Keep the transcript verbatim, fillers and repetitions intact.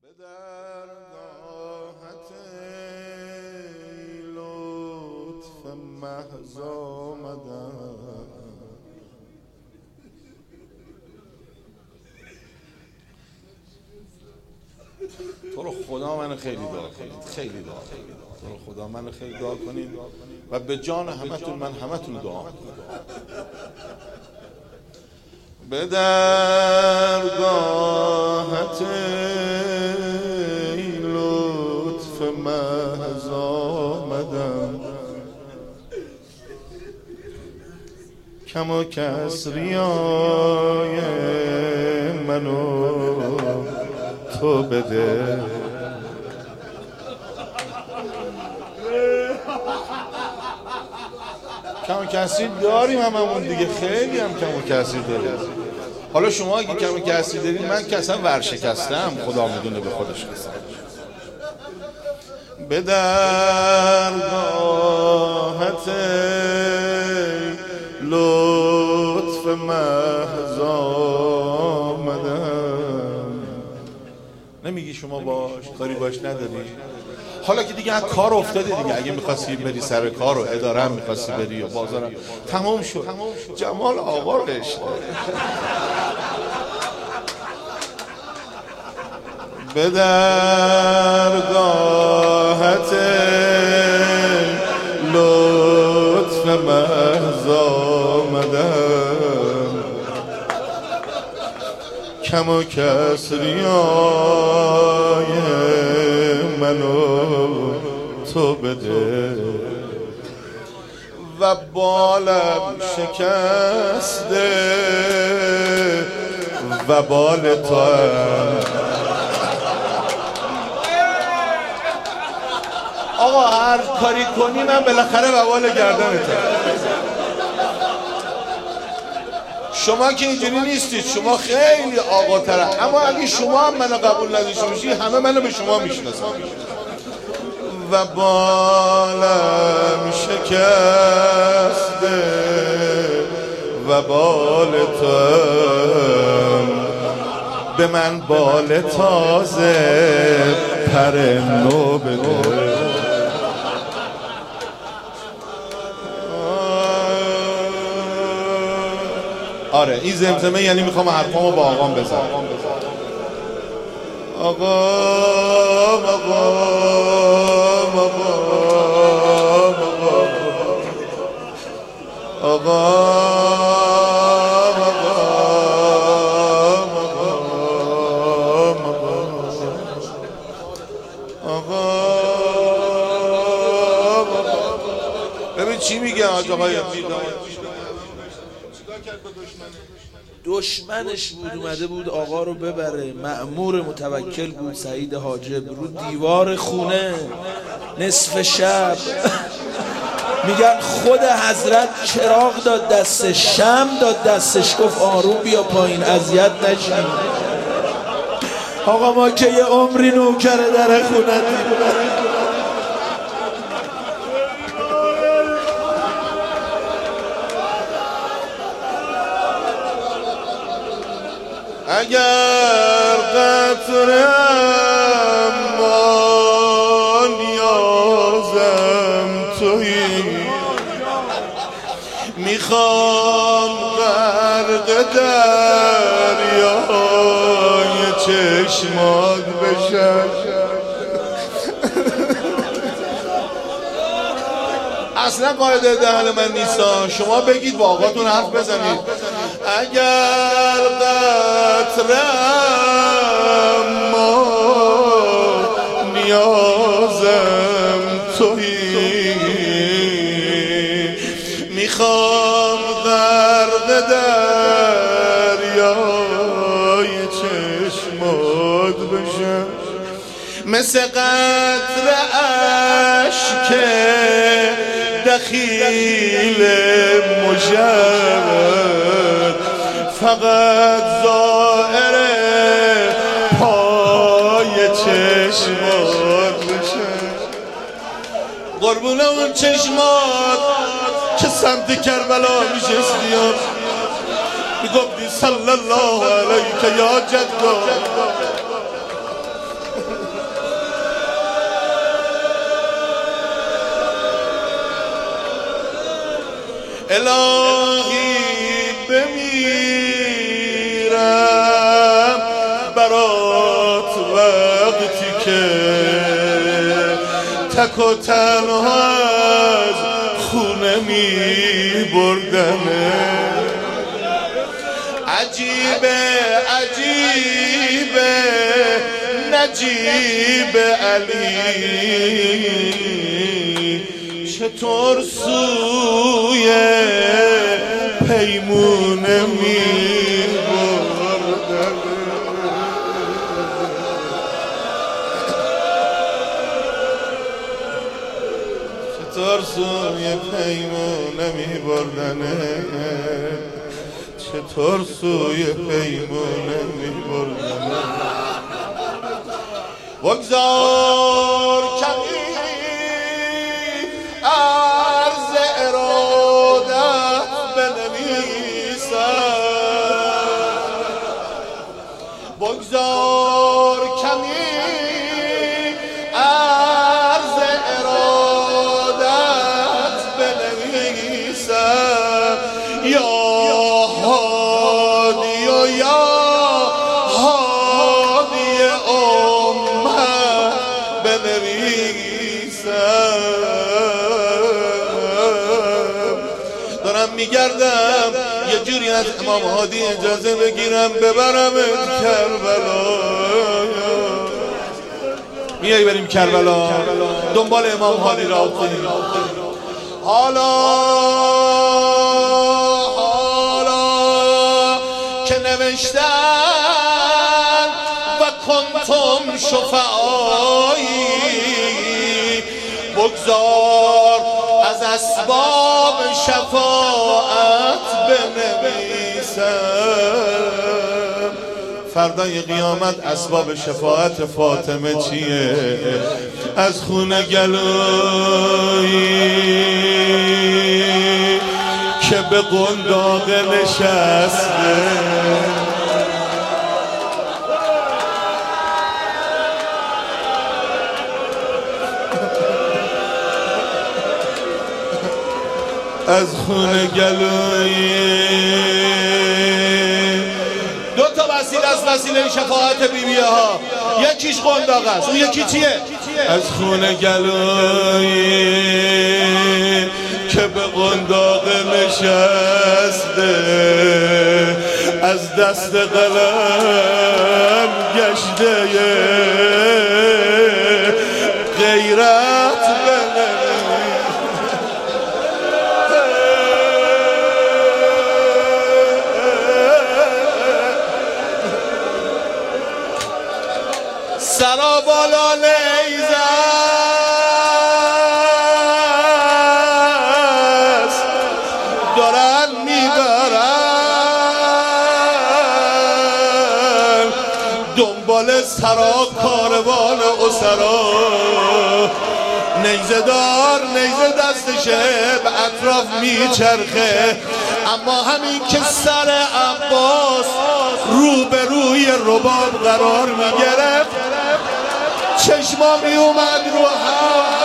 به درگاهت لطف محض آمدم، تو رو خدا منو خیلی دعا کنید، خیلی دعا کنید، تو رو خدا منو خیلی دعا کنید و به جان همتون من همتون دعا میکنم. به درگاهت لطف محض آمدم، کم و کسریای منو تو بده. کم و کسری داریم هممون دیگه، خیلی هم کم و کسری داریم. حالا شما اگه کم و کسری دارید، من که اصلا ورشکستم، خدا میدونه به خودش قسم. به درگاهت لطف محض آمدم. نمیگی شما باش کاری باش نداری؟ حالا که دیگه کار افتاده دیگه، اگه میخواستی بری سر کار و اداره هم میخواستی بری یا بازارم، تمام شد. جمال آقا رو عشق به درگاهت لطف محض آمدم، کم و کسریای منو تو بده و بالم شکسته و بال تو هم. آقا هر کاری کنی من بالاخره و بال گردنته. شما که اینجوری نیستید، شما خیلی آقا تره، اما اگه شما هم منو قبول نداشته باشی همه منو به شما میشناسن. و بالم شکسته و بال توام، به من بال تازه پر نو بده. آره این زمزمه یعنی میخوام حرفامو با آقام بزنم. آقا آقا آقا آقا ببین چی میگه آقای دشمنش بود، اومده بود آقا رو ببره، مأمور متوکل بود سعید حاجب، رو دیوار خونه نصف شب میگن خود حضرت چراغ داد دستش، شم داد دستش، گفت آروم بیا پایین اذیت نشی. آقا ما که یه عمری نوکر در خونه اگر قطرم ما نیازم تویی، میخوام غرق دریای چشمات بشم. اصلا قاعده دهن من نیستا، شما بگید با آقاتون حرف بزنید. اگر قطرم ما نیازم تویی، میخوام غرق دریای چشمات بشم، مثل قطره اشک دخیل مجرد، فقط ظاهر پای چشمات بشه. قربون اون چشمات که سمت کربلا میشستی و میگفتی صلی الله علیک یا جدا. الهی بمیرم برات وقتی که تک و تنها از خونه می بردمه. عجیبه عجیبه نجیب علی چطور سوی پیمونه می بردم. چطور سوی پیمونه می بردنه، چطور سوی پیمونه می بردنه. بگذار کمی عرض ارادت بنویسم، بگذار کمی عرض ارادت بنویسم. یا هادی و یا هادی امت بنویسم. دارم میگردم یه جوری از امام هادی اجازه بگیرم ببرم کربلا. میایی بریم کربلا دنبال امام هادی را کنیم. حالا حالا که نوشتن و کنتم شفعایی، بگذار از اسباب شفاعت بنویسم. فردای قیامت اسباب شفاعت فاطمه چیه؟ از خون گلویی که به قنداق نشسته، از خون گلویی. دو تا وسیله از وسیله شفاعت بیبیه ها، یکیش قنداق است، اون یکی چیه؟ از خون گلویی که به قنداق نشسته، از دست قلم گشته غیرت سرا بالا نیزه است دارن میبرن دنبال سرا کاروان اسرا. نیزه دار نیزه دستشه به اطراف میچرخه، اما همین که سر عباس رو به روی رباب قرار میگرفت چشما می اومد رو هم